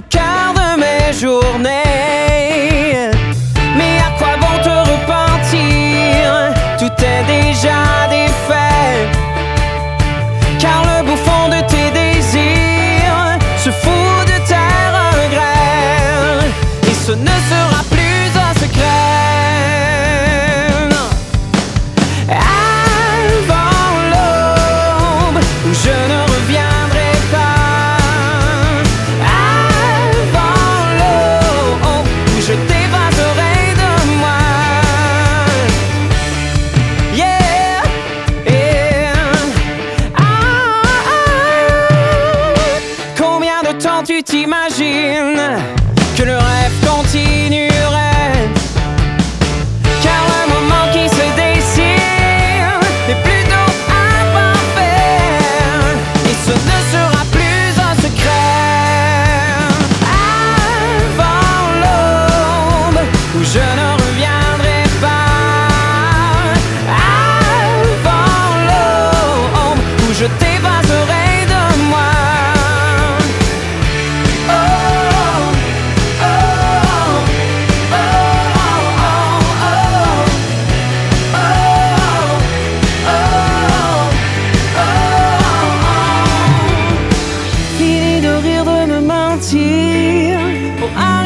cœur de mes journées. Mais à quoi bon te repentir? Tout est déjà défait, car le bouffon de tes désirs se fout de tes regrets, et ce ne sera plus un secret. Avant l'aube, où je ne reviendrai pas. Avant l'aube, où je t'effacerai de moi. Yeah, yeah. Combien de temps tu t'imagines que le rêve continuerait? Car le moment qui se dessine est plutôt imparfait, et ce ne sera plus un secret. Avant l'aube, où je ne reviendrai pas. Avant l'aube, où je t'effacerai de moi. Oh, oh, oh, oh, Fini de rire, de me mentir pour arrêter